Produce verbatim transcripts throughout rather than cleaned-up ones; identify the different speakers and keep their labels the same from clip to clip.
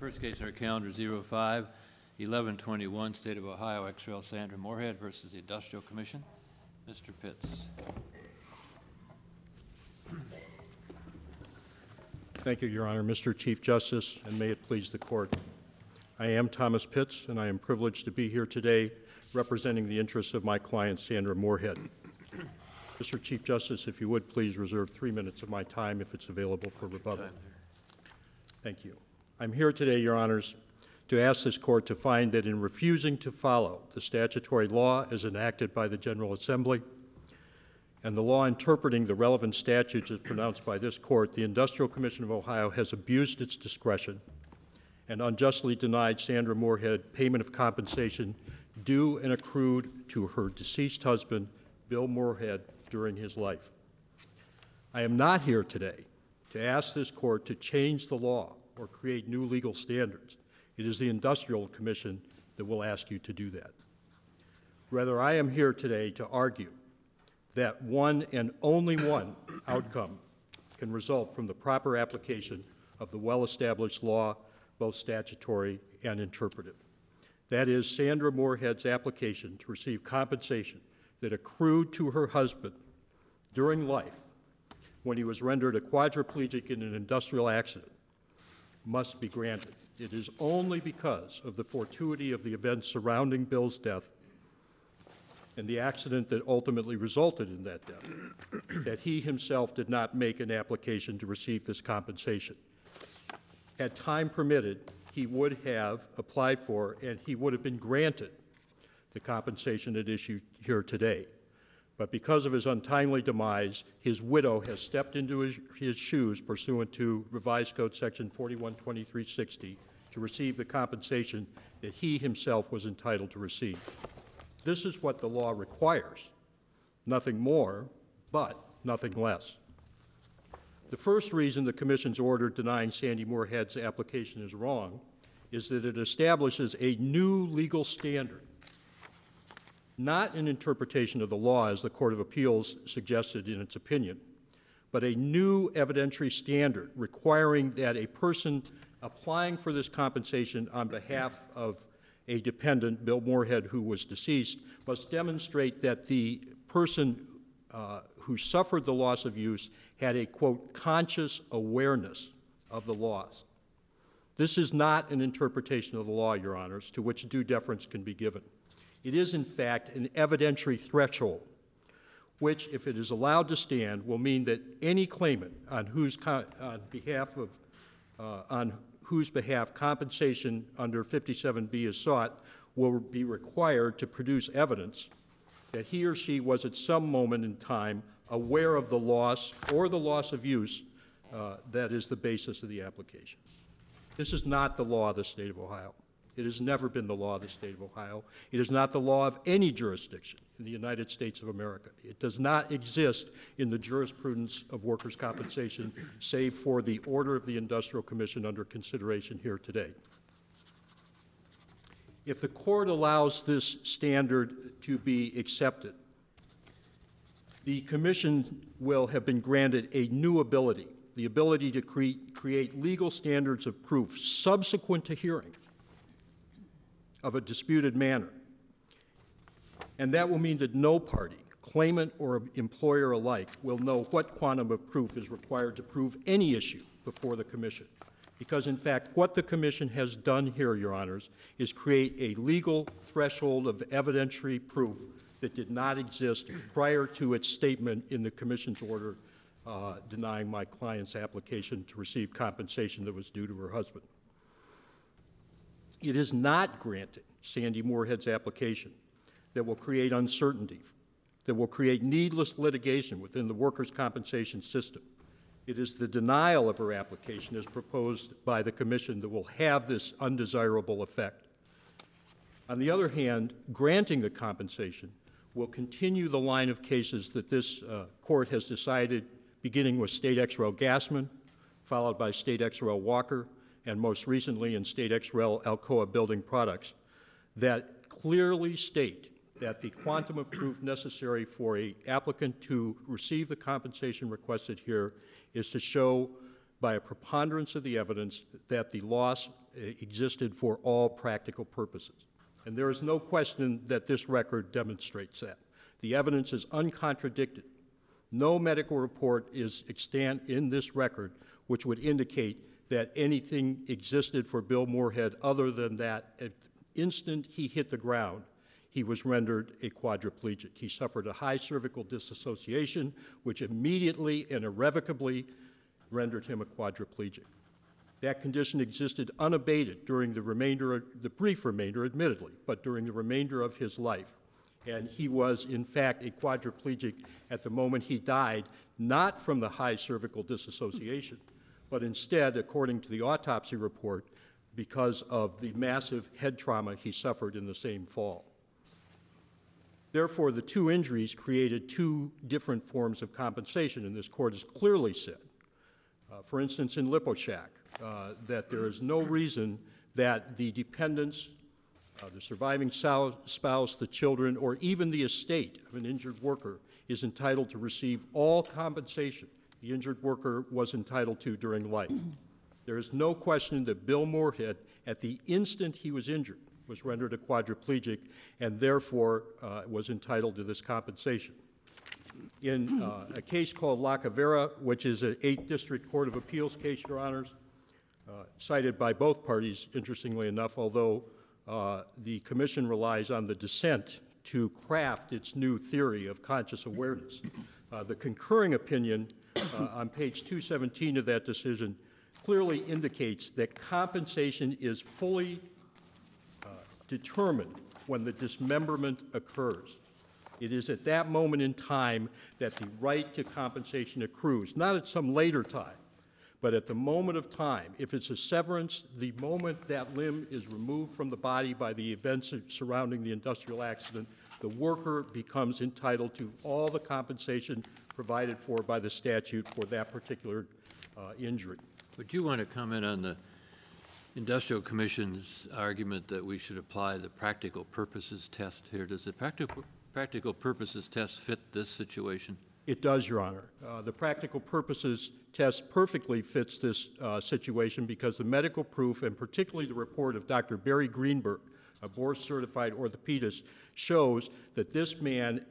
Speaker 1: First case on our calendar, zero five eleven twenty-one, State of Ohio, ex rel. Sandra Moorhead versus the Industrial Commission. Mister Pitts.
Speaker 2: Thank you, Your Honor. Mister Chief Justice, and may it please the Court. I am Thomas Pitts, and I am privileged to be here today representing the interests of my client, Sandra Moorhead. Mister Chief Justice, if you would please reserve three minutes of my time if it's available for rebuttal. Thank you. I'm here today, Your Honors, to ask this Court to find that in refusing to follow the statutory law as enacted by the General Assembly and the law interpreting the relevant statutes as pronounced by this Court, the Industrial Commission of Ohio has abused its discretion and unjustly denied Sandra Moorhead payment of compensation due and accrued to her deceased husband, Bill Moorhead, during his life. I am not here today to ask this Court to change the law or create new legal standards. It is the Industrial Commission that will ask you to do that. Rather, I am here today to argue that one and only one outcome can result from the proper application of the well-established law, both statutory and interpretive. That is Sandra Moorhead's application to receive compensation that accrued to her husband during life when he was rendered a quadriplegic in an industrial accident must be granted. It is only because of the fortuity of the events surrounding Bill's death and the accident that ultimately resulted in that death that he himself did not make an application to receive this compensation. Had time permitted, he would have applied for and he would have been granted the compensation at issue here today. But because of his untimely demise, his widow has stepped into his, his shoes pursuant to Revised Code Section forty-one twenty-three sixty to receive the compensation that he himself was entitled to receive. This is what the law requires, nothing more, but nothing less. The first reason the Commission's order denying Sandy Moorhead's application is wrong is that it establishes a new legal standard, not an interpretation of the law as the Court of Appeals suggested in its opinion, but a new evidentiary standard requiring that a person applying for this compensation on behalf of a dependent, Bill Moorhead, who was deceased, must demonstrate that the person uh, who suffered the loss of use had a, quote, conscious awareness of the loss. This is not an interpretation of the law, Your Honors, to which due deference can be given. It is, in fact, an evidentiary threshold, which, if it is allowed to stand, will mean that any claimant on whose con- on behalf of uh, on whose behalf compensation under fifty-seven B is sought will be required to produce evidence that he or she was at some moment in time aware of the loss or the loss of use uh, that is the basis of the application. This is not the law of the state of Ohio. It has never been the law of the state of Ohio. It is not the law of any jurisdiction in the United States of America. It does not exist in the jurisprudence of workers' compensation, save for the order of the Industrial Commission under consideration here today. If the Court allows this standard to be accepted, the Commission will have been granted a new ability, the ability to cre- create legal standards of proof subsequent to hearing of a disputed manner. And that will mean that no party, claimant or employer alike, will know what quantum of proof is required to prove any issue before the Commission. Because, in fact, what the Commission has done here, Your Honors, is create a legal threshold of evidentiary proof that did not exist prior to its statement in the Commission's order uh, denying my client's application to receive compensation that was due to her husband. It is not granting Sandy Moorhead's application that will create uncertainty, that will create needless litigation within the workers' compensation system. It is the denial of her application as proposed by the Commission that will have this undesirable effect. On the other hand, granting the compensation will continue the line of cases that this uh, Court has decided, beginning with State ex rel. Gassman, followed by State ex rel. Walker, and most recently in State ex rel. Alcoa Building Products, that clearly state that the quantum of proof necessary for an applicant to receive the compensation requested here is to show by a preponderance of the evidence that the loss uh, existed for all practical purposes. And there is no question that this record demonstrates that. The evidence is uncontradicted. No medical report is extant in this record which would indicate that anything existed for Bill Moorhead other than that at the instant he hit the ground, he was rendered a quadriplegic. He suffered a high cervical disassociation, which immediately and irrevocably rendered him a quadriplegic. That condition existed unabated during the remainder, the brief remainder, admittedly, but during the remainder of his life. And he was, in fact, a quadriplegic at the moment he died, not from the high cervical disassociation, but instead, according to the autopsy report, because of the massive head trauma he suffered in the same fall. Therefore, the two injuries created two different forms of compensation, and this court has clearly said, uh, for instance, in Liposhak, uh, that there is no reason that the dependents, uh, the surviving spouse, the children, or even the estate of an injured worker is entitled to receive all compensation the injured worker was entitled to during life. There is no question that Bill Moorhead, at the instant he was injured, was rendered a quadriplegic and therefore uh, was entitled to this compensation. In uh, a case called La Cavera, which is an eighth District Court of Appeals case, Your Honors, uh, cited by both parties, interestingly enough, although uh, the Commission relies on the dissent to craft its new theory of conscious awareness. Uh, the concurring opinion uh, on page two seventeen of that decision clearly indicates that compensation is fully uh, determined when the dismemberment occurs. It is at that moment in time that the right to compensation accrues, not at some later time, but at the moment of time. If it's a severance, the moment that limb is removed from the body by the events surrounding the industrial accident, the worker becomes entitled to all the compensation provided for by the statute for that particular uh, injury.
Speaker 1: Would you want to comment on the Industrial Commission's argument that we should apply the practical purposes test here? Does the practical, practical purposes test fit this situation?
Speaker 2: It does, Your Honor. Uh, the practical purposes test perfectly fits this uh, situation because the medical proof, and particularly the report of Doctor Barry Greenberg, a board-certified orthopedist, shows that this man,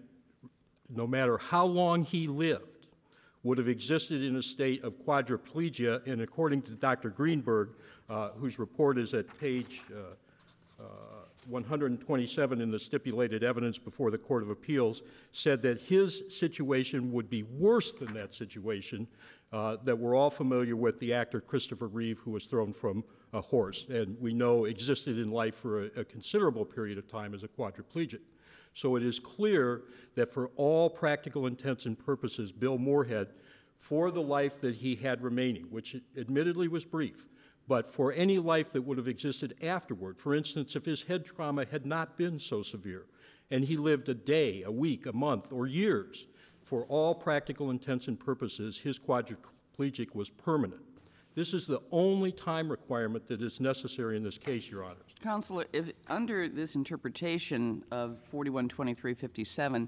Speaker 2: no matter how long he lived, would have existed in a state of quadriplegia, and according to Doctor Greenberg, uh, whose report is at page uh, uh, one hundred twenty-seven in the stipulated evidence before the Court of Appeals, said that his situation would be worse than that situation uh, that we're all familiar with, the actor Christopher Reeve, who was thrown from a horse, and we know existed in life for a, a considerable period of time as a quadriplegic. So it is clear that for all practical intents and purposes, Bill Moorhead, for the life that he had remaining, which admittedly was brief, but for any life that would have existed afterward, for instance, if his head trauma had not been so severe, and he lived a day, a week, a month, or years, for all practical intents and purposes, his quadriplegic was permanent. This is the only time requirement that is necessary in this case, Your Honors.
Speaker 3: Counselor, if under this interpretation of forty-one twenty-three fifty-seven,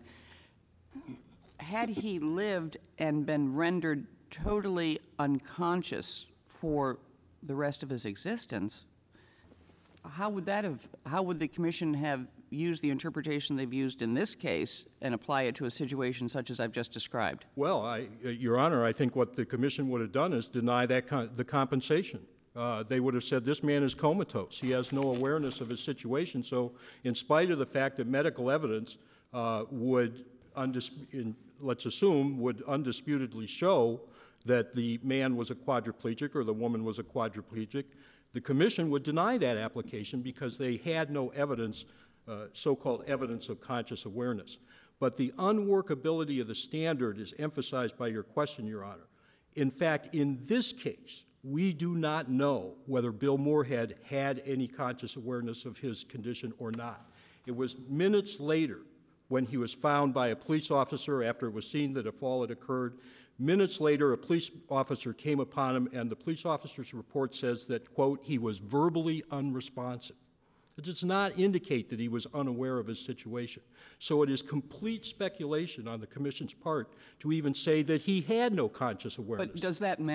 Speaker 3: had he lived and been rendered totally unconscious for the rest of his existence, how would that have, how would the Commission have used the interpretation they've used in this case and apply it to a situation such as I've just described?
Speaker 2: Well, I, uh, Your Honor, I think what the Commission would have done is deny that con the compensation. Uh, they would have said this man is comatose. He has no awareness of his situation. So in spite of the fact that medical evidence uh, would, in, let's assume, would undisputedly show that the man was a quadriplegic or the woman was a quadriplegic, the Commission would deny that application because they had no evidence, uh, so-called evidence of conscious awareness. But the unworkability of the standard is emphasized by your question, Your Honor. In fact, in this case, we do not know whether Bill Moorhead had any conscious awareness of his condition or not. It was minutes later when he was found by a police officer after it was seen that a fall had occurred. Minutes later, a police officer came upon him, and the police officer's report says that, quote, he was verbally unresponsive. It does not indicate that he was unaware of his situation. So it is complete speculation on the Commission's part to even say that he had no conscious awareness.
Speaker 3: But does that matter?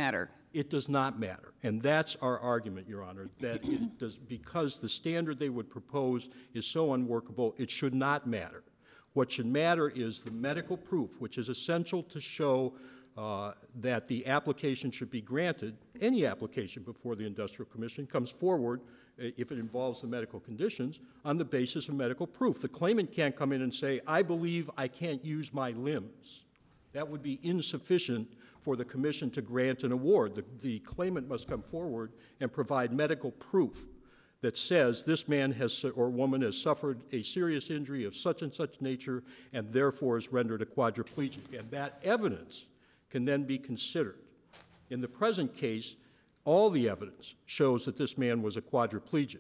Speaker 2: It does not matter. And that's our argument, Your Honor, that it does, because the standard they would propose is so unworkable, it should not matter. What should matter is the medical proof, which is essential to show uh, that the application should be granted. Any application before the Industrial Commission comes forward, uh, if it involves the medical conditions, on the basis of medical proof. The claimant can't come in and say, I believe I can't use my limbs. That would be insufficient for the Commission to grant an award. The, the claimant must come forward and provide medical proof that says this man has or woman has suffered a serious injury of such and such nature and therefore is rendered a quadriplegic. And that evidence can then be considered. In the present case, all the evidence shows that this man was a quadriplegic.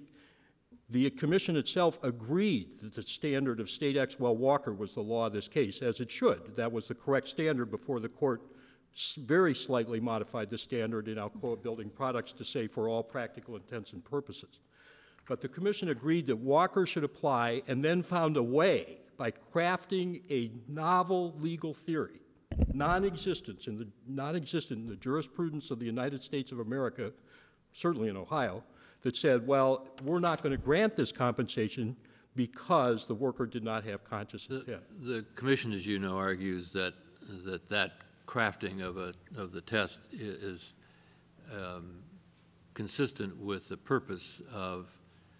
Speaker 2: The Commission itself agreed that the standard of State X. Well Walker was the law of this case, as it should. That was the correct standard before the court very slightly modified the standard in Alcoa Building Products to say for all practical intents and purposes. But the Commission agreed that Walker should apply and then found a way by crafting a novel legal theory, non-existent in the, non-existent in the jurisprudence of the United States of America, certainly in Ohio, that said, well, we're not going to grant this compensation because the worker did not have conscious intent.
Speaker 1: The, the Commission, as you know, argues that that, that crafting of, a, of the test is um, consistent with the purpose of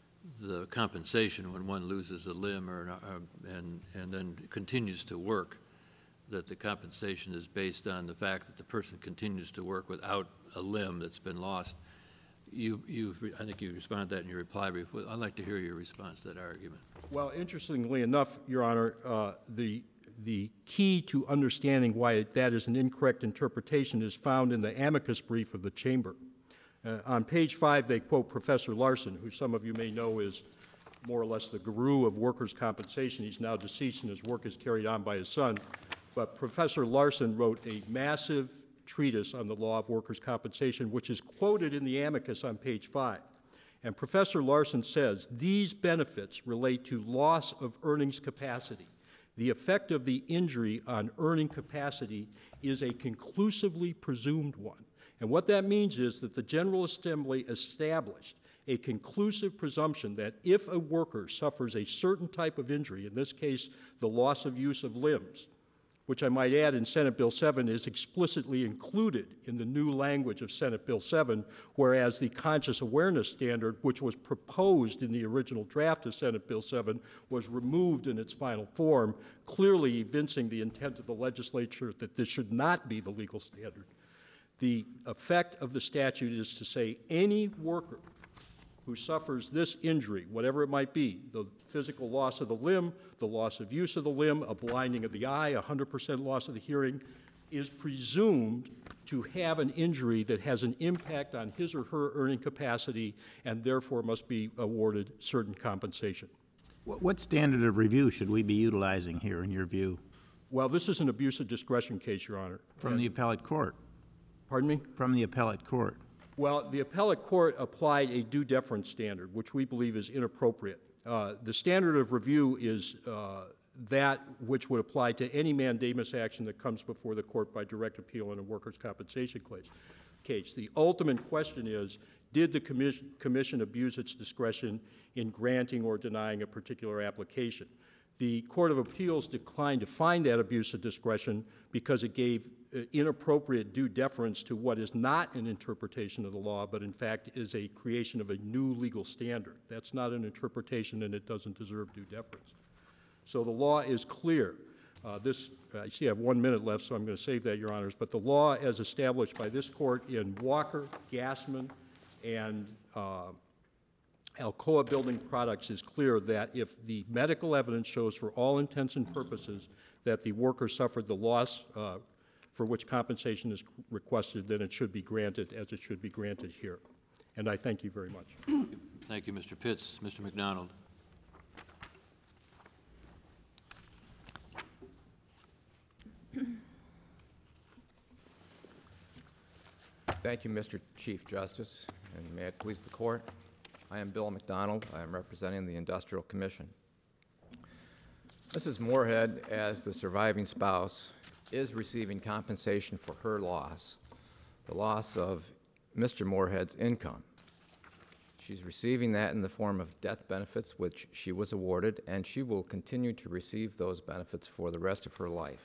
Speaker 1: the compensation when one loses a limb or, uh, and, and then continues to work, that the compensation is based on the fact that the person continues to work without a limb that's been lost. You, you, I think you responded to that in your reply brief. I'd like to hear your response to that argument.
Speaker 2: Well, interestingly enough, Your Honor, uh, the, the key to understanding why that is an incorrect interpretation is found in the amicus brief of the Chamber. Uh, on page five, they quote Professor Larson, who some of you may know is more or less the guru of workers' compensation. He's now deceased and his work is carried on by his son. But Professor Larson wrote a massive treatise on the law of workers' compensation, which is quoted in the amicus on page five. And Professor Larson says, these benefits relate to loss of earnings capacity. The effect of the injury on earning capacity is a conclusively presumed one. And what that means is that the General Assembly established a conclusive presumption that if a worker suffers a certain type of injury, in this case, the loss of use of limbs, which I might add in Senate Bill seven is explicitly included in the new language of Senate Bill seven, whereas the conscious awareness standard, which was proposed in the original draft of Senate Bill seven, was removed in its final form, clearly evincing the intent of the legislature that this should not be the legal standard. The effect of the statute is to say any worker who suffers this injury, whatever it might be, the physical loss of the limb, the loss of use of the limb, a blinding of the eye, a one hundred percent loss of the hearing, is presumed to have an injury that has an impact on his or her earning capacity and therefore must be awarded certain compensation.
Speaker 4: What standard of review should we be utilizing here, in your view?
Speaker 2: Well, this is an abuse of discretion case, Your Honor.
Speaker 4: From
Speaker 2: and,
Speaker 4: the appellate court?
Speaker 2: Pardon me?
Speaker 4: From the appellate court.
Speaker 2: Well, the appellate court applied a due deference standard, which we believe is inappropriate. Uh, the standard of review is uh, that which would apply to any mandamus action that comes before the court by direct appeal in a workers' compensation case. The ultimate question is, did the commission, commission abuse its discretion in granting or denying a particular application? The Court of Appeals declined to find that abuse of discretion because it gave uh, inappropriate due deference to what is not an interpretation of the law, but in fact is a creation of a new legal standard. That's not an interpretation and it doesn't deserve due deference. So the law is clear. Uh, this, I see I have one minute left, so I'm going to save that, Your Honors, but the law as established by this court in Walker, Gassman, and uh, Alcoa Building Products is clear that if the medical evidence shows for all intents and purposes that the worker suffered the loss uh, for which compensation is requested, then it should be granted as it should be granted here. And I thank you very much.
Speaker 1: Thank you, Mister Pitts. Mister McDonald.
Speaker 5: Thank you, Mister Chief Justice, and may it please the Court. I am Bill McDonald. I am representing the Industrial Commission. Missus Moorhead, as the surviving spouse, is receiving compensation for her loss, the loss of Mister Moorhead's income. She's receiving that in the form of death benefits, which she was awarded, and she will continue to receive those benefits for the rest of her life.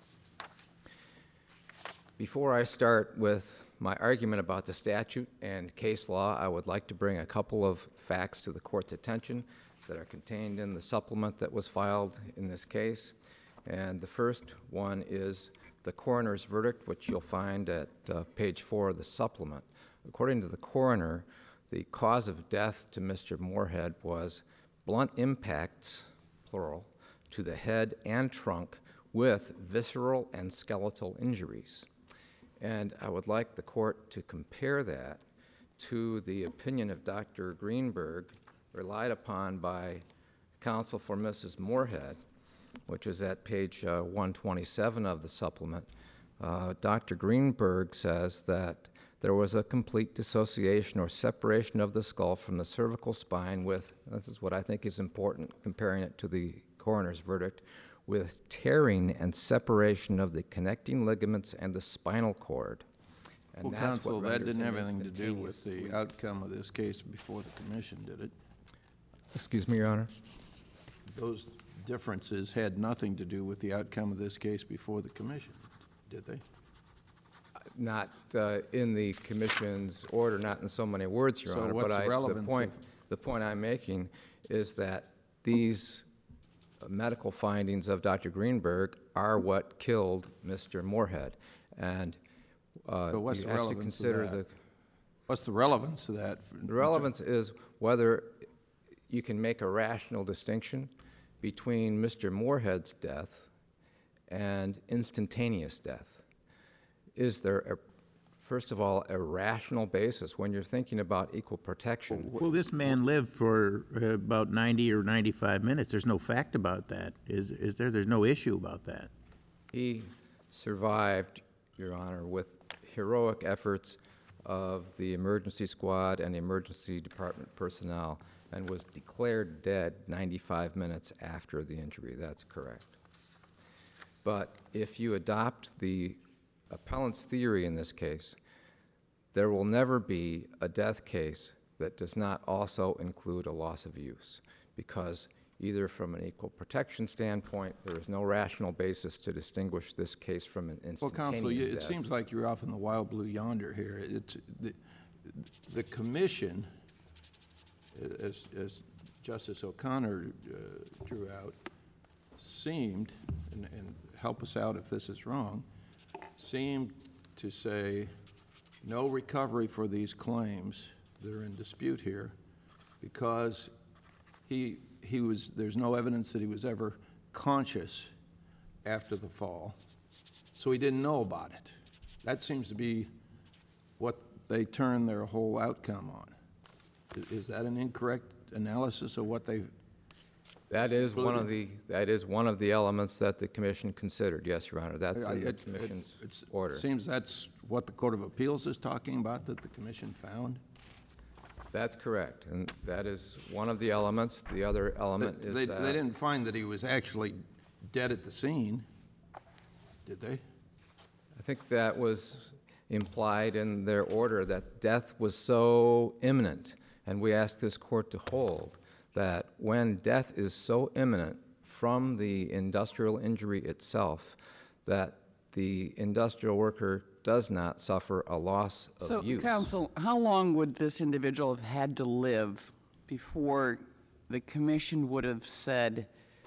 Speaker 5: Before I start with my argument about the statute and case law, I would like to bring a couple of facts to the court's attention that are contained in the supplement that was filed in this case. And the first one is the coroner's verdict, which you'll find at uh, page four of the supplement. According to the coroner, the cause of death to Mister Moorhead was blunt impacts, plural, to the head and trunk with visceral and skeletal injuries. And I would like the court to compare that to the opinion of Doctor Greenberg relied upon by counsel for Missus Moorhead, which is at page uh, one twenty-seven of the supplement. Uh, Doctor Greenberg says that there was a complete dissociation or separation of the skull from the cervical spine with, this is what I think is important, comparing it to the coroner's verdict, with tearing and separation of the connecting ligaments and the spinal cord. And
Speaker 6: Well,
Speaker 5: that's
Speaker 6: counsel,
Speaker 5: what
Speaker 6: that
Speaker 5: renders
Speaker 6: didn't
Speaker 5: him
Speaker 6: have anything to do with
Speaker 5: instantaneously-
Speaker 6: the outcome of this case before the commission, did it?
Speaker 5: Excuse me, Your Honor?
Speaker 6: Those differences had nothing to do with the outcome of this case before the commission, did they?
Speaker 5: Not uh, in the commission's order, not in so many words, Your
Speaker 6: So
Speaker 5: Honor.
Speaker 6: what's
Speaker 5: But
Speaker 6: the
Speaker 5: I, the
Speaker 6: relevance
Speaker 5: point,
Speaker 6: of-
Speaker 5: the point I'm making is that these uh, medical findings of Doctor Greenberg are what killed Mister Moorhead, and uh,
Speaker 6: But what's
Speaker 5: you
Speaker 6: the
Speaker 5: have to
Speaker 6: relevance of
Speaker 5: consider
Speaker 6: that?
Speaker 5: the
Speaker 6: What's the relevance of that?
Speaker 5: the relevance is whether you can make a rational distinction between Mister Moorhead's death and instantaneous death. Is there, a, first of all, a rational basis when you're thinking about equal protection?
Speaker 4: Well, this man lived for uh, about ninety or ninety-five minutes. There's no fact about that, is, is there? There's no issue about that.
Speaker 5: He survived, Your Honor, with heroic efforts of the emergency squad and emergency department personnel, and was declared dead ninety-five minutes after the injury. That's correct. But if you adopt the appellant's theory in this case, there will never be a death case that does not also include a loss of use, because either from an equal protection standpoint, there is no rational basis to distinguish this case from an
Speaker 6: Well,
Speaker 5: instantaneous
Speaker 6: counsel, you- it
Speaker 5: death.
Speaker 6: seems like you're off in the wild blue yonder here. It's, the, the commission, as, as Justice O'Connor uh, drew out, seemed, and, and help us out if this is wrong, seemed to say no recovery for these claims that are in dispute here because he, he was, there's no evidence that he was ever conscious after the fall, so he didn't know about it. That seems to be what they turn their whole outcome on. I- Is that an incorrect analysis of what they,
Speaker 5: That is one of
Speaker 6: included?
Speaker 5: the, that is one of the elements that the commission considered, yes, Your Honor. That's
Speaker 6: I-
Speaker 5: in the
Speaker 6: it- it-
Speaker 5: commission's
Speaker 6: it's-
Speaker 5: order.
Speaker 6: It seems that's what the Court of Appeals is talking about, that the commission found?
Speaker 5: That's correct, and that is one of the elements. The other element
Speaker 6: They-
Speaker 5: is
Speaker 6: They,
Speaker 5: that...
Speaker 6: they didn't find that he was actually dead at the scene, did they?
Speaker 5: I think that was implied in their order, that death was so imminent, and we asked this court to hold that when death is so imminent from the industrial injury itself, that the industrial worker does not suffer a loss of
Speaker 3: So,
Speaker 5: use.
Speaker 3: counsel, how long would this individual have had to live before the commission would have said,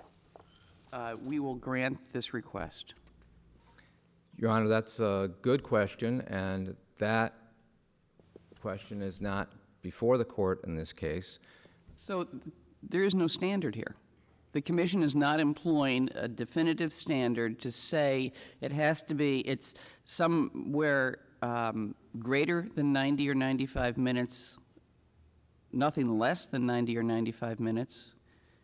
Speaker 3: uh, we will grant this request?
Speaker 5: Your Honor, that's a good question, and that question is not before the court in this case.
Speaker 3: So th- there is no standard here. The commission is not employing a definitive standard to say it has to be, it's somewhere um, greater than ninety or ninety-five minutes, nothing less than ninety or ninety-five minutes,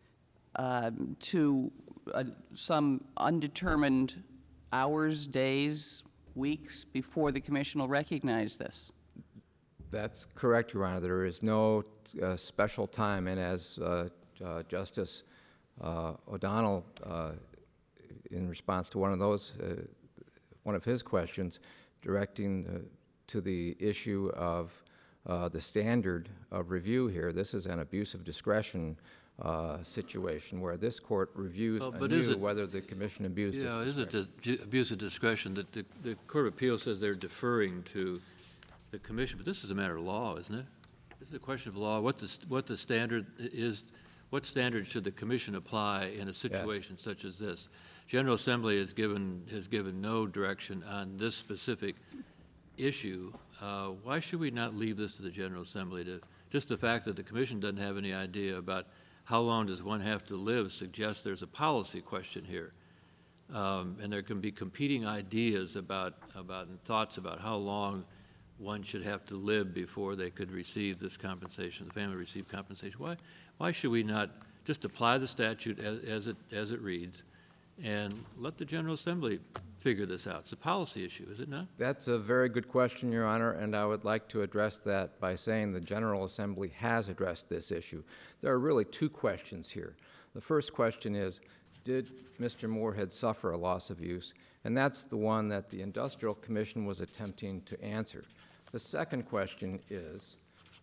Speaker 3: um, to uh, some undetermined hours, days, weeks before the commission will recognize this.
Speaker 5: That's correct, Your Honor. There is no uh, special time, and as uh, uh, Justice uh, O'Donnell, uh, in response to one of those, uh, one of his questions, directing uh, to the issue of uh, the standard of review here, this is an abuse of discretion uh, situation where this court reviews
Speaker 1: Well, but is
Speaker 5: anew
Speaker 1: it-
Speaker 5: whether the commission abused its
Speaker 1: Yeah, is it
Speaker 5: discretion.
Speaker 1: the ju- abuse of discretion that the, the Court of Appeals says they're deferring to the commission, but this is a matter of law, isn't it? This is a question of law, what the, st- what the standard is, what standard should the commission apply in a situation such as this? General Assembly has given, has given no direction on this specific issue. Uh, Why should we not leave this to the General Assembly to, just the fact that the commission doesn't have any idea about how long does one have to live suggests there's a policy question here. Um, and there can be competing ideas about, about, and thoughts about how long one should have to live before they could receive this compensation, the family receive compensation. Why, why should we not just apply the statute as, as it, as it reads and let the General Assembly figure this out? It's a policy issue, is it not?
Speaker 5: That's a very good question, Your Honor, and I would like to address that by saying the General Assembly has addressed this issue. There are really two questions here. The first question is, did Mister Moorhead suffer a loss of use? And that's the one that the Industrial Commission was attempting to answer. The second question is,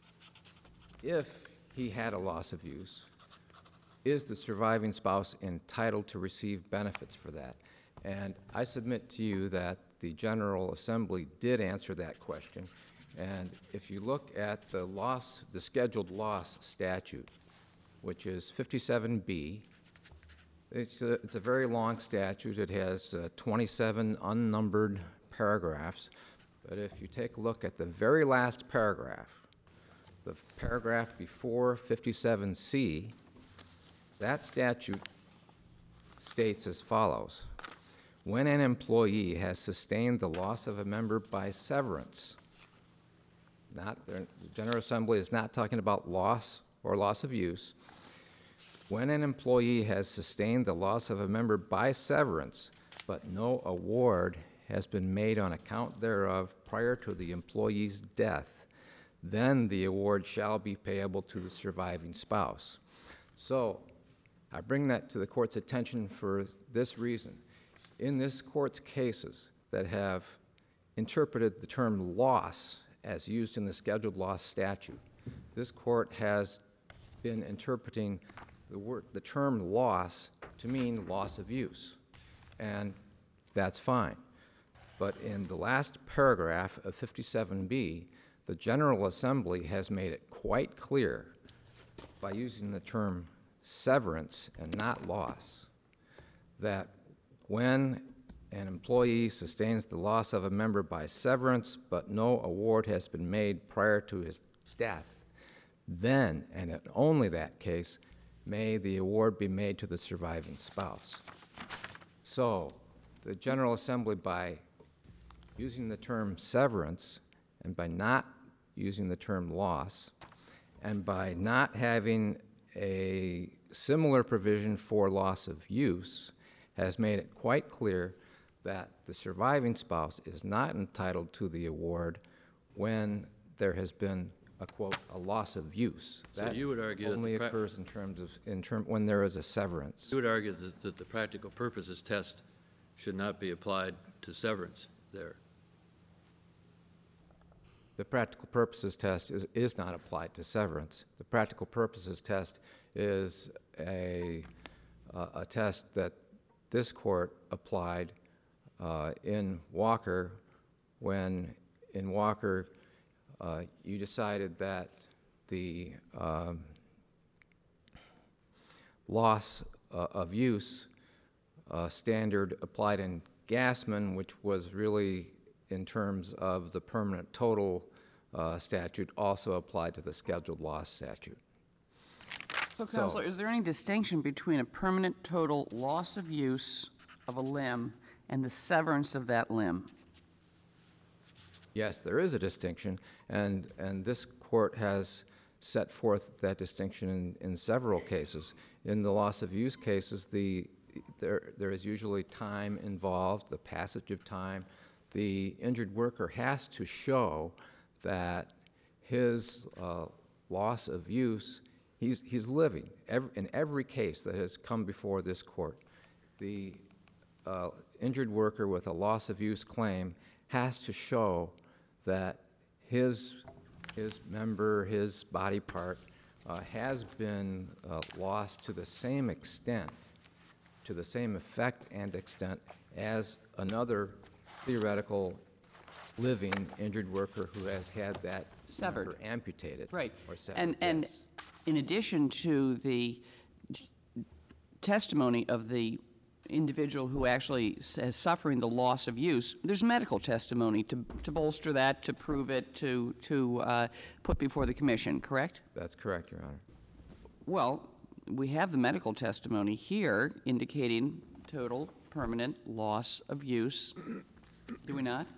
Speaker 5: if he had a loss of use, is the surviving spouse entitled to receive benefits for that? And I submit to you that the General Assembly did answer that question. And if you look at the loss, the scheduled loss statute, which is fifty-seven B, it's a, it's a very long statute. It has uh, twenty-seven unnumbered paragraphs. But if you take a look at the very last paragraph, the paragraph before fifty-seven C, that statute states as follows: when an employee has sustained the loss of a member by severance, not, the General Assembly is not talking about loss or loss of use. When an employee has sustained the loss of a member by severance, but no award has been made on account thereof prior to the employee's death, then the award shall be payable to the surviving spouse. So I bring that to the court's attention for this reason. In this court's cases that have interpreted the term loss as used in the scheduled loss statute, this court has been interpreting the word, the term loss to mean loss of use, and that's fine. But in the last paragraph of fifty-seven B, the General Assembly has made it quite clear by using the term severance and not loss that when an employee sustains the loss of a member by severance but no award has been made prior to his death, then, and in only that case, may the award be made to the surviving spouse. So the General Assembly, by using the term severance and by not using the term loss, and by not having a similar provision for loss of use, has made it quite clear that the surviving spouse is not entitled to the award when there has been a quote, a loss of use.
Speaker 1: So
Speaker 5: That
Speaker 1: you would argue that the
Speaker 5: only
Speaker 1: prac-
Speaker 5: occurs in terms of, in term, when there is a severance.
Speaker 1: You would argue that, that the practical purposes test should not be applied to severance there.
Speaker 5: The practical purposes test is, is not applied to severance. The practical purposes test is a, uh, a test that this court applied uh, in Walker when, in Walker, uh, you decided that the um, loss uh, of use uh, standard applied in Gassman, which was really in terms of the permanent total uh, statute, also applied to the scheduled loss statute.
Speaker 3: So, Counselor, is there any distinction between a permanent total loss of use of a limb and the severance of that limb?
Speaker 5: Yes, there is a distinction, and, and this court has set forth that distinction in, in several cases. In the loss of use cases, the, there, there is usually time involved, the passage of time. The injured worker has to show that his uh, loss of use, he's, he's living. Every, in every case that has come before this court, the uh, injured worker with a loss of use claim has to show that his, his member, his body part uh, has been uh, lost to the same extent, to the same effect and extent as another theoretical living injured worker who has had that
Speaker 3: Severed.
Speaker 5: member amputated.
Speaker 3: Right.
Speaker 5: Or severed,
Speaker 3: And, and
Speaker 5: yes.
Speaker 3: in addition to the testimony of the individual who actually s- is suffering the loss of use, there's medical testimony to, to bolster that, to prove it, to, to uh, put before the commission, correct?
Speaker 5: That's correct, Your Honor.
Speaker 3: Well, we have the medical testimony here indicating total permanent loss of use, do we not?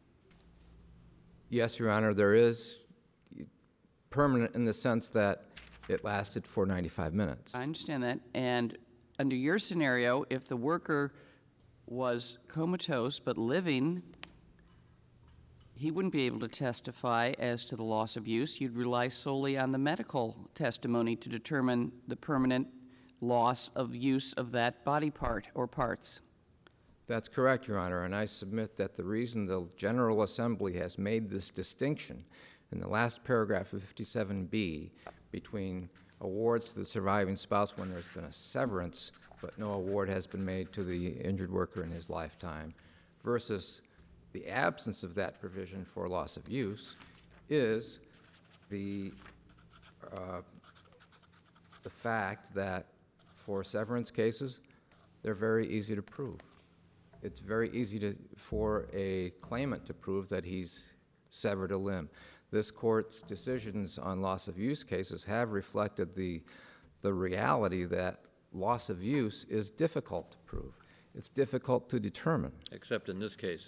Speaker 5: Yes, Your Honor, there is permanent in the sense that it lasted for ninety-five minutes.
Speaker 3: I understand that. And under your scenario, if the worker was comatose but living, he wouldn't be able to testify as to the loss of use. You'd rely solely on the medical testimony to determine the permanent loss of use of that body part or parts.
Speaker 5: That's correct, Your Honor, and I submit that the reason the General Assembly has made this distinction in the last paragraph of fifty-seven B between awards to the surviving spouse when there's been a severance, but no award has been made to the injured worker in his lifetime, versus the absence of that provision for loss of use, is the, uh, the fact that for severance cases, they're very easy to prove. It's very easy to, for a claimant to prove that he's severed a limb. This court's decisions on loss of use cases have reflected the, the reality that loss of use is difficult to prove. It's difficult to determine.
Speaker 1: Except in this case.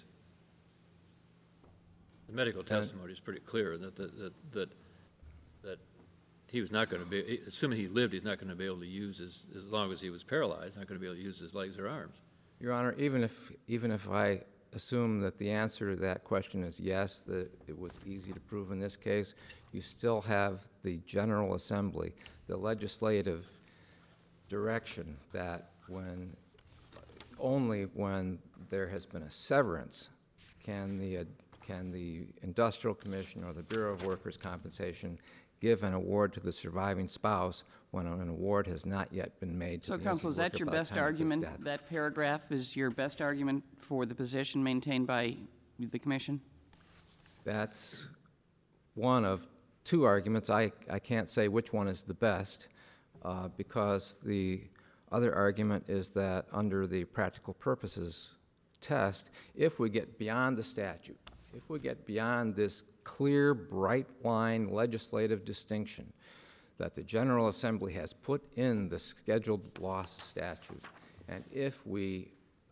Speaker 1: The medical testimony is pretty clear that, that, that, that, that he was not going to be, assuming he lived, he's not going to be able to use his, as long as he was paralyzed, not going to be able to use his legs or arms.
Speaker 5: Your Honor, even if, even if I assume that the answer to that question is yes, that it was easy to prove in this case, you still have the General Assembly, the legislative direction that when, only when there has been a severance can the, uh, can the Industrial Commission or the Bureau of Workers' Compensation give an award to the surviving spouse when an award has not yet been made to
Speaker 3: So,
Speaker 5: the
Speaker 3: Counsel,
Speaker 5: injured
Speaker 3: is that
Speaker 5: worker
Speaker 3: your
Speaker 5: by the
Speaker 3: best
Speaker 5: time of his
Speaker 3: argument?
Speaker 5: death.
Speaker 3: That paragraph is your best argument for the position maintained by the commission?
Speaker 5: That's one of two arguments. I, I can't say which one is the best uh, because the other argument is that under the practical purposes test, if we get beyond the statute, if we get beyond this clear, bright line legislative distinction that the General Assembly has put in the scheduled loss statute, and if we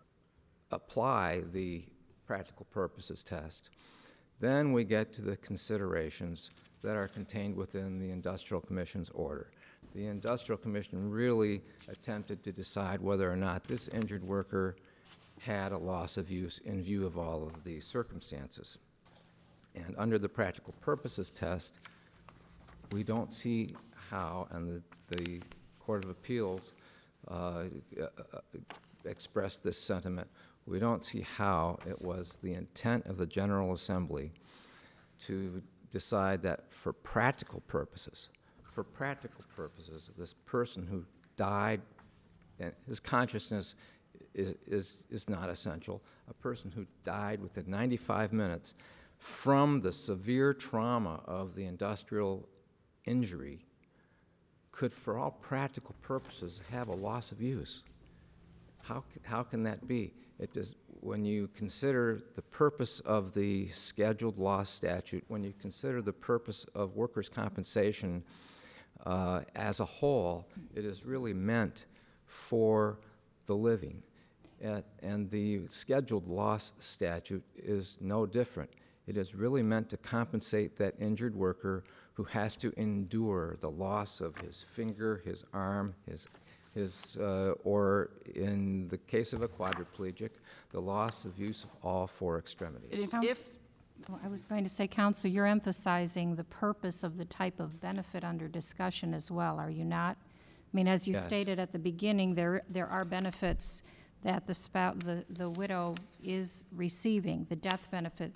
Speaker 5: apply the practical purposes test, then we get to the considerations that are contained within the Industrial Commission's order. The Industrial Commission really attempted to decide whether or not this injured worker had a loss of use in view of all of these circumstances. And under the practical purposes test, we don't see how, and the, the Court of Appeals uh, uh, expressed this sentiment, we don't see how it was the intent of the General Assembly to decide that for practical purposes, for practical purposes, this person who died, and his consciousness is, is, is not essential, a person who died within ninety-five minutes from the severe trauma of the industrial injury could, for all practical purposes, have a loss of use. How, how can that be? It does, when you consider the purpose of the scheduled loss statute, when you consider the purpose of workers' compensation uh, as a whole, it is really meant for the living. Uh, and the scheduled loss statute is no different. It is really meant to compensate that injured worker who has to endure the loss of his finger, his arm, his, his uh, or in the case of a quadriplegic, the loss of use of all four extremities.
Speaker 3: If,
Speaker 7: Counsel-
Speaker 3: if
Speaker 7: Well, I was going to say, Counsel, you're emphasizing the purpose of the type of benefit under discussion as well, are you not? I mean, as you
Speaker 5: Yes.
Speaker 7: stated at the beginning, there, there are benefits that the spouse, the, the widow is receiving. The death benefits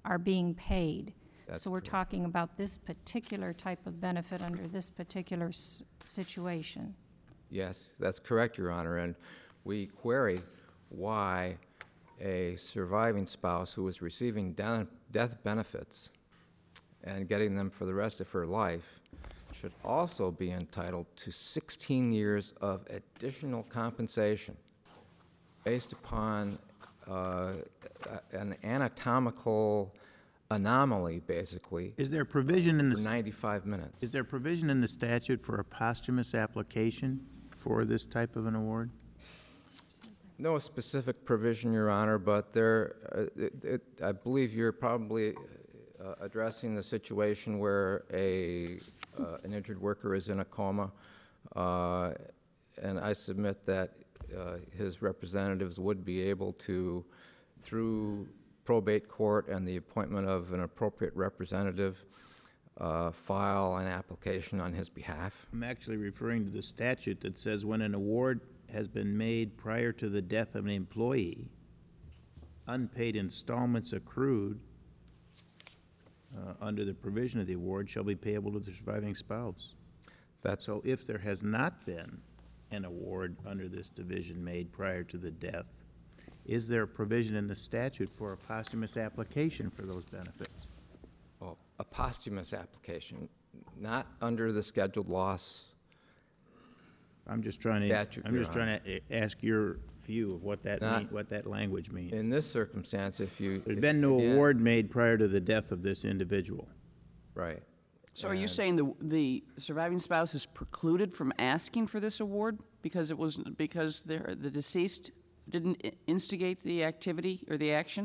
Speaker 7: are being paid.
Speaker 5: That's
Speaker 7: So we're
Speaker 5: correct.
Speaker 7: talking about this particular type of benefit under this particular s- situation.
Speaker 5: Yes, that's correct, Your Honor, and we query why a surviving spouse who is receiving de- death benefits and getting them for the rest of her life should also be entitled to sixteen years of additional compensation based upon uh, a- an anatomical anomaly, basically,
Speaker 4: Is there provision in
Speaker 5: for
Speaker 4: the, s-
Speaker 5: ninety-five minutes.
Speaker 4: is there provision in the statute for a posthumous application for this type of an award?
Speaker 5: No specific provision, Your Honor, but there, uh, it, it, I believe you're probably uh, addressing the situation where a, uh, an injured worker is in a coma, uh, and I submit that uh, his representatives would be able to, through probate court and the appointment of an appropriate representative, uh, file an application on his behalf.
Speaker 4: I'm actually referring to the statute that says when an award has been made prior to the death of an employee, unpaid installments accrued uh, under the provision of the award shall be payable to the surviving spouse.
Speaker 5: That's
Speaker 4: So if there has not been an award under this division made prior to the death, is there a provision in the statute for a posthumous application for those benefits?
Speaker 5: oh, a posthumous application, not under the scheduled loss.
Speaker 4: I'm just trying to,
Speaker 5: Statute,
Speaker 4: I'm
Speaker 5: Your
Speaker 4: just trying to a- ask your view of what that
Speaker 5: Not-
Speaker 4: mean, what that language means.
Speaker 5: In this circumstance, if you...
Speaker 4: There's
Speaker 5: if-
Speaker 4: been no
Speaker 5: again-
Speaker 4: award made prior to the death of this individual.
Speaker 5: Right.
Speaker 3: So are you
Speaker 5: And-
Speaker 3: saying the, the surviving spouse is precluded from asking for this award because it was, because they're- the deceased didn't i- instigate the activity or the action?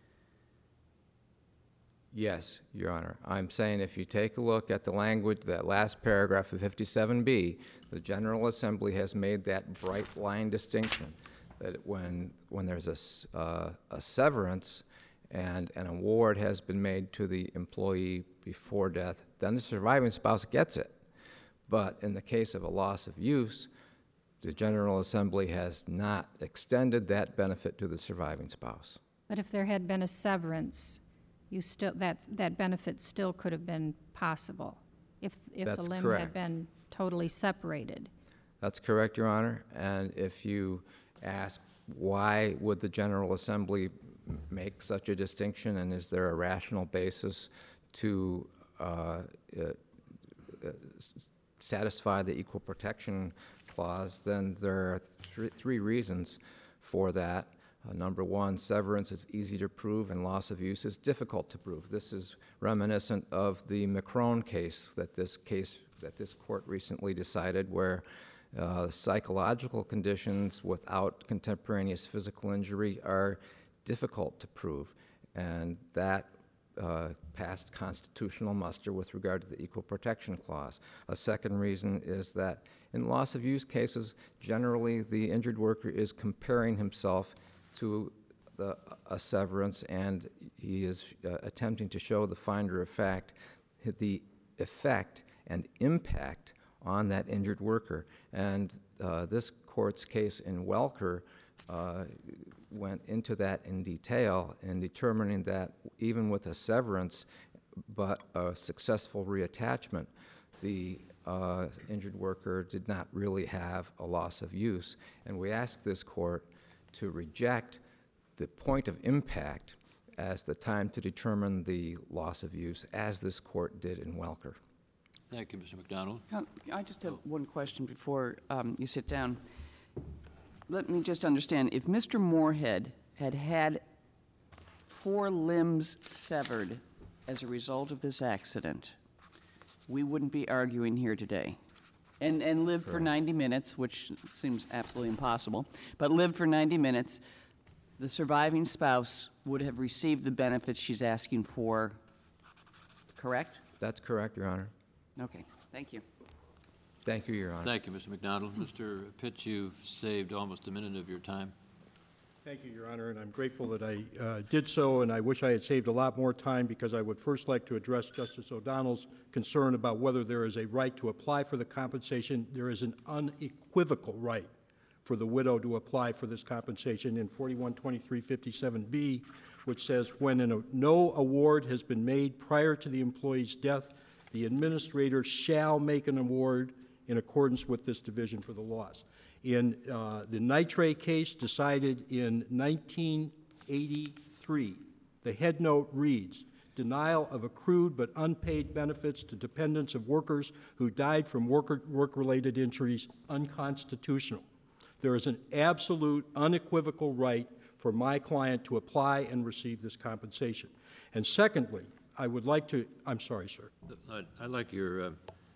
Speaker 5: Yes, Your Honor. I'm saying if you take a look at the language, that last paragraph of fifty-seven B, the General Assembly has made that bright line distinction, that when, when there's a, s- uh, a severance and an award has been made to the employee before death, then the surviving spouse gets it. But in the case of a loss of use, the General Assembly has not extended that benefit to the surviving spouse.
Speaker 7: But if there had been a severance, you still, that, that benefit still could have been possible if, if the
Speaker 5: That's
Speaker 7: limb
Speaker 5: correct.
Speaker 7: had been totally separated.
Speaker 5: That's correct, Your Honor. And if you ask, why would the General Assembly m- make such a distinction, and is there a rational basis to uh, uh, uh, s- satisfy the Equal Protection Clause, then there are thr- three reasons for that. Uh, Number one, severance is easy to prove and loss of use is difficult to prove. This is reminiscent of the McCrone case that this case, that this court recently decided, where uh, psychological conditions without contemporaneous physical injury are difficult to prove. And that uh, passed constitutional muster with regard to the Equal Protection Clause. A second reason is that in loss of use cases, generally the injured worker is comparing himself to the, a severance, and he is uh, attempting to show the finder of fact the effect and impact on that injured worker. And uh, this court's case in Welker uh, went into that in detail in determining that even with a severance but a successful reattachment, the uh, injured worker did not really have a loss of use. And we asked this court to reject the point of impact as the time to determine the loss of use, as this court did in Welker.
Speaker 1: Thank you, Mister McDonald.
Speaker 3: Con- I just have one question before um, you sit down. Let me just understand, if Mister Moorhead had had four limbs severed as a result of this accident, we wouldn't be arguing here today. And, and lived for ninety minutes, which seems absolutely impossible, but lived for ninety minutes, the surviving spouse would have received the benefits she's asking for, correct?
Speaker 5: That's correct, Your Honor.
Speaker 3: Okay, thank you.
Speaker 5: Thank you, Your Honor.
Speaker 1: Thank you, Mister McDonald. Mister Pitts, you've saved almost a minute of your time.
Speaker 2: Thank you, Your Honor, and I'm grateful that I uh, did so, and I wish I had saved a lot more time because I would first like to address Justice O'Donnell's concern about whether there is a right to apply for the compensation. There is an unequivocal right for the widow to apply for this compensation in forty-one twenty-three fifty-seven B, which says, when an, no award has been made prior to the employee's death, the administrator shall make an award in accordance with this division for the loss. In uh, the Nitre case decided in nineteen eighty-three, the head note reads, denial of accrued but unpaid benefits to dependents of workers who died from worker, work-related injuries unconstitutional. There is an absolute, unequivocal right for my client to apply and receive this compensation. And secondly, I would like to, I'm sorry, sir.
Speaker 1: I, I like your, uh,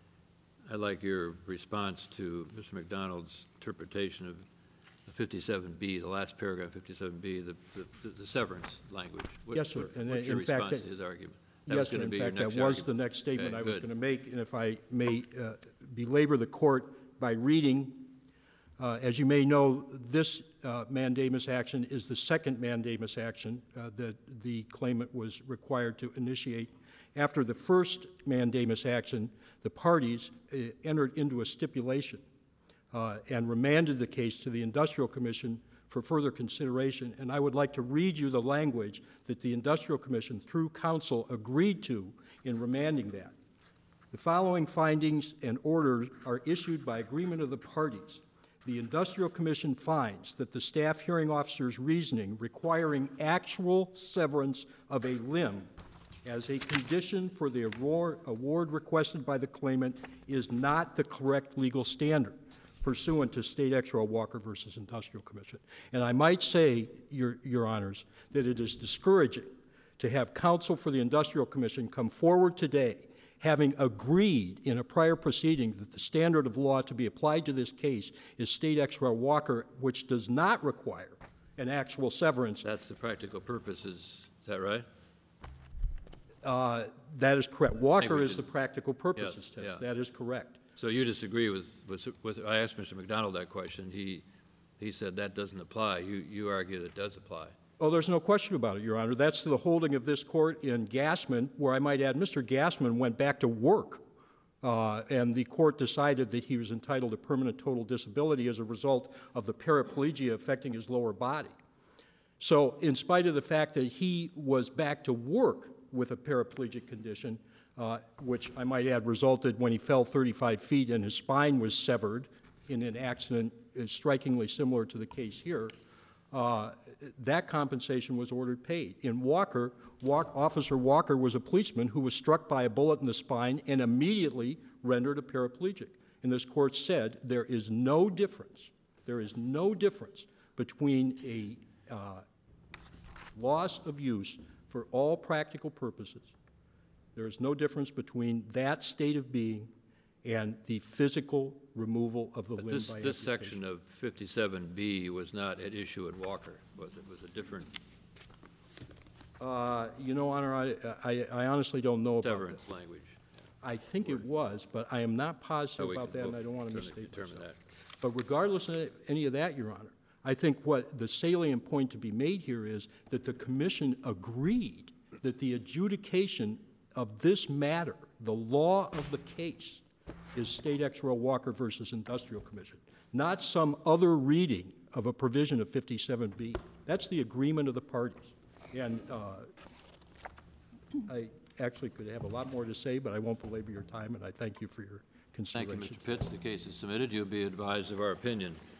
Speaker 1: I like your response to Mister McDonald's interpretation of fifty-seven B, the last paragraph, fifty-seven B, the, the, the severance language. What,
Speaker 2: Yes, sir.
Speaker 1: What,
Speaker 2: And
Speaker 1: what's your
Speaker 2: in fact,
Speaker 1: response
Speaker 2: that-
Speaker 1: to his argument? That
Speaker 2: Yes,
Speaker 1: was
Speaker 2: sir.
Speaker 1: going to
Speaker 2: In
Speaker 1: be your
Speaker 2: fact,
Speaker 1: next
Speaker 2: that was the
Speaker 1: argument.
Speaker 2: next statement
Speaker 1: Okay,
Speaker 2: I was
Speaker 1: good.
Speaker 2: going to make, and if I may uh, belabor the court by reading, uh, as you may know, this uh, mandamus action is the second mandamus action uh, that the claimant was required to initiate. After the first mandamus action, the parties uh, entered into a stipulation uh, and remanded the case to the Industrial Commission for further consideration, and I would like to read you the language that the Industrial Commission, through counsel, agreed to in remanding that. The following findings and orders are issued by agreement of the parties. The Industrial Commission finds that the staff hearing officer's reasoning requiring actual severance of a limb as a condition for the award, award requested by the claimant is not the correct legal standard pursuant to State Ex Rel Walker versus Industrial Commission. And I might say, Your, Your Honors, that it is discouraging to have counsel for the Industrial Commission come forward today having agreed in a prior proceeding that the standard of law to be applied to this case is State Ex Rel Walker, which does not require an actual severance.
Speaker 1: That's the practical purpose, is that right?
Speaker 2: Uh, that is correct. Walker
Speaker 1: Language
Speaker 2: is
Speaker 1: is-
Speaker 2: the practical purposes
Speaker 1: Yes,
Speaker 2: test.
Speaker 1: yeah.
Speaker 2: That is correct.
Speaker 1: So you disagree with, with, with, I asked Mister McDonald that question. He, he said that doesn't apply. You, you argue that it does apply.
Speaker 2: Oh, there's no question about it, Your Honor. That's the holding of this court in Gassman, where I might add Mister Gassman went back to work, uh, and the court decided that he was entitled to permanent total disability as a result of the paraplegia affecting his lower body. So in spite of the fact that he was back to work with a paraplegic condition, uh, which I might add resulted when he fell thirty-five feet and his spine was severed in an accident uh, strikingly similar to the case here, uh, that compensation was ordered paid. In Walker, Walk, Officer Walker was a policeman who was struck by a bullet in the spine and immediately rendered a paraplegic. And this court said there is no difference, there is no difference between a uh, loss of use for all practical purposes. There is no difference between that state of being and the physical removal of the
Speaker 1: But
Speaker 2: limb
Speaker 1: this,
Speaker 2: by
Speaker 1: this
Speaker 2: amputation.
Speaker 1: section of fifty-seven B was not at issue in Walker, was it? Was a different
Speaker 2: Uh, You know, Honor, I, I, I honestly don't know about
Speaker 1: severance
Speaker 2: this.
Speaker 1: language?
Speaker 2: I think it was, but I am not
Speaker 1: So
Speaker 2: positive
Speaker 1: we
Speaker 2: about
Speaker 1: can
Speaker 2: that, and
Speaker 1: both
Speaker 2: I don't want to
Speaker 1: determine-
Speaker 2: misstate
Speaker 1: determine
Speaker 2: myself.
Speaker 1: that.
Speaker 2: But regardless of any of that, Your Honor, I think what the salient point to be made here is that the commission agreed that the adjudication of this matter, the law of the case, is State Ex Rel Walker versus Industrial Commission, not some other reading of a provision of fifty-seven B. That's the agreement of the parties. And uh, I actually could have a lot more to say, but I won't belabor your time, and I thank you for your
Speaker 1: Thank
Speaker 2: consideration.
Speaker 1: you, Mister Pitts. The case is submitted. You'll be advised of our opinion.